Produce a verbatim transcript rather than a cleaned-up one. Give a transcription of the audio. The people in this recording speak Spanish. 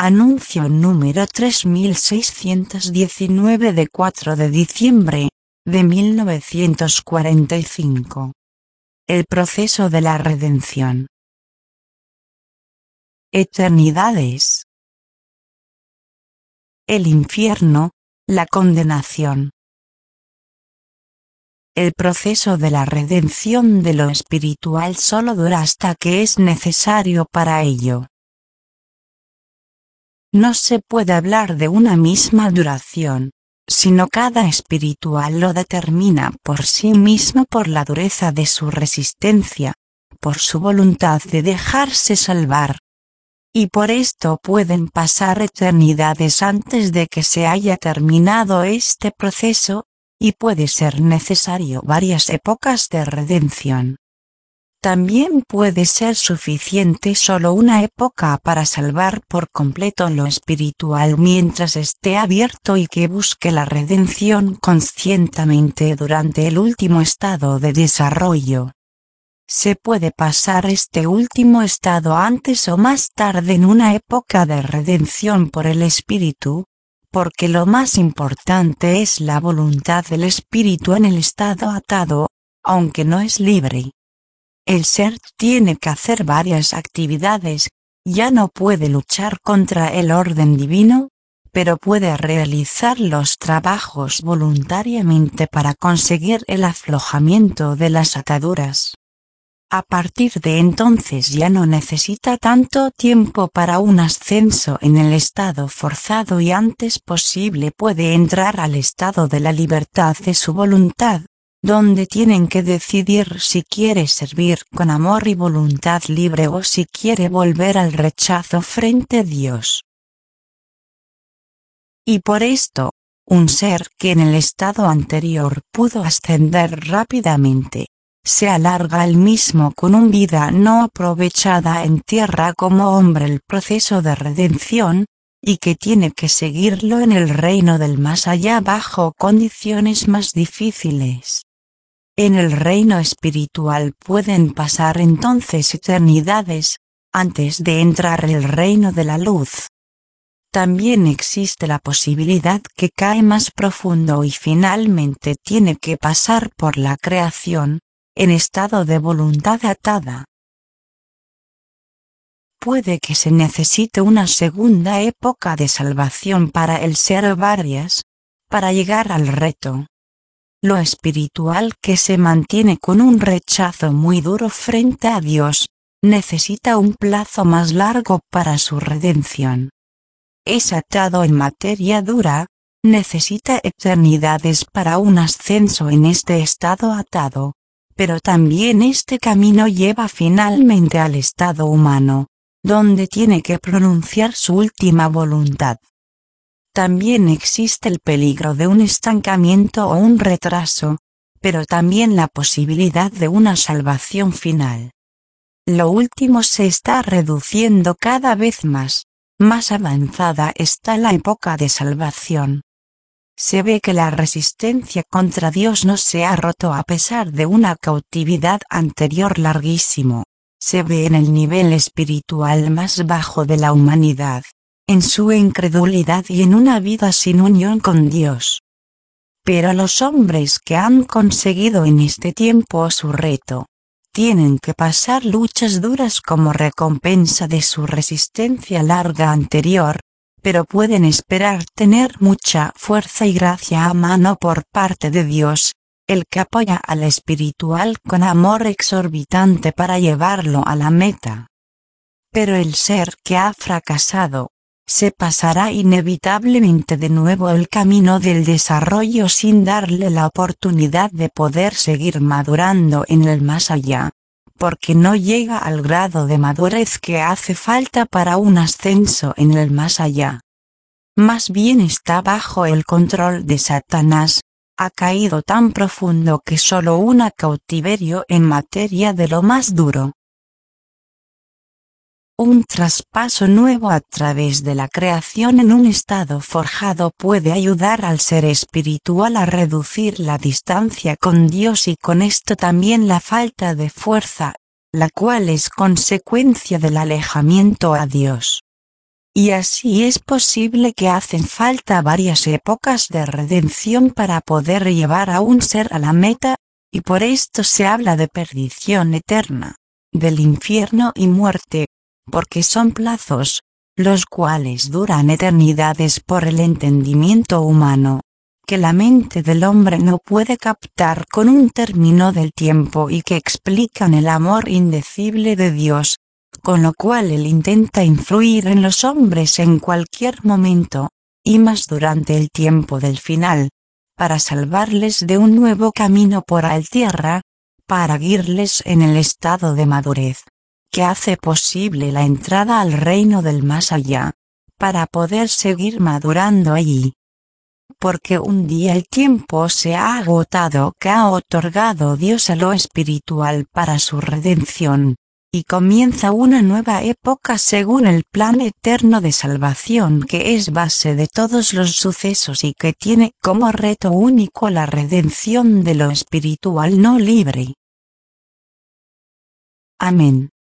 Anuncio número tres mil seiscientos diecinueve de cuatro de diciembre de mil novecientos cuarenta y cinco. El proceso de la redención. Eternidades. El infierno, la condenación. El proceso de la redención de lo espiritual solo dura hasta que es necesario para ello. No se puede hablar de una misma duración, sino cada espiritual lo determina por sí mismo por la dureza de su resistencia, por su voluntad de dejarse salvar. Y por esto pueden pasar eternidades antes de que se haya terminado este proceso, y puede ser necesario varias épocas de redención. También puede ser suficiente solo una época para salvar por completo lo espiritual mientras esté abierto y que busque la redención conscientemente durante el último estado de desarrollo. Se puede pasar este último estado antes o más tarde en una época de redención por el espíritu, porque lo más importante es la voluntad del espíritu en el estado atado, aunque no es libre. El ser tiene que hacer varias actividades, ya no puede luchar contra el orden divino, pero puede realizar los trabajos voluntariamente para conseguir el aflojamiento de las ataduras. A partir de entonces ya no necesita tanto tiempo para un ascenso en el estado forzado y antes posible puede entrar al estado de la libertad de su voluntad, donde tienen que decidir si quiere servir con amor y voluntad libre o si quiere volver al rechazo frente a Dios. Y por esto, un ser que en el estado anterior pudo ascender rápidamente, se alarga el mismo con una vida no aprovechada en tierra como hombre el proceso de redención, y que tiene que seguirlo en el reino del más allá bajo condiciones más difíciles. En el reino espiritual pueden pasar entonces eternidades, antes de entrar el reino de la luz. También existe la posibilidad que cae más profundo y finalmente tiene que pasar por la creación, en estado de voluntad atada. Puede que se necesite una segunda época de salvación para el ser varias, para llegar al reto. Lo espiritual que se mantiene con un rechazo muy duro frente a Dios, necesita un plazo más largo para su redención. Es atado en materia dura, necesita eternidades para un ascenso en este estado atado, pero también este camino lleva finalmente al estado humano, donde tiene que pronunciar su última voluntad. También existe el peligro de un estancamiento o un retraso, pero también la posibilidad de una salvación final. Lo último se está reduciendo cada vez más, más avanzada está la época de salvación. Se ve que la resistencia contra Dios no se ha roto a pesar de una cautividad anterior larguísimo, se ve en el nivel espiritual más bajo de la humanidad, en su incredulidad y en una vida sin unión con Dios. Pero los hombres que han conseguido en este tiempo su reto, tienen que pasar luchas duras como recompensa de su resistencia larga anterior, pero pueden esperar tener mucha fuerza y gracia a mano por parte de Dios, el que apoya al espiritual con amor exorbitante para llevarlo a la meta. Pero el ser que ha fracasado, se pasará inevitablemente de nuevo el camino del desarrollo sin darle la oportunidad de poder seguir madurando en el más allá, porque no llega al grado de madurez que hace falta para un ascenso en el más allá. Más bien está bajo el control de Satanás, ha caído tan profundo que solo un cautiverio en materia de lo más duro. Un traspaso nuevo a través de la creación en un estado forjado puede ayudar al ser espiritual a reducir la distancia con Dios y con esto también la falta de fuerza, la cual es consecuencia del alejamiento a Dios. Y así es posible que hacen falta varias épocas de redención para poder llevar a un ser a la meta, y por esto se habla de perdición eterna, del infierno y muerte, porque son plazos, los cuales duran eternidades por el entendimiento humano, que la mente del hombre no puede captar con un término del tiempo y que explican el amor indecible de Dios, con lo cual él intenta influir en los hombres en cualquier momento, y más durante el tiempo del final, para salvarles de un nuevo camino por la tierra, para guiarles en el estado de madurez, que hace posible la entrada al reino del más allá, para poder seguir madurando allí. Porque un día el tiempo se ha agotado que ha otorgado Dios a lo espiritual para su redención, y comienza una nueva época según el plan eterno de salvación que es base de todos los sucesos y que tiene como reto único la redención de lo espiritual no libre. Amén.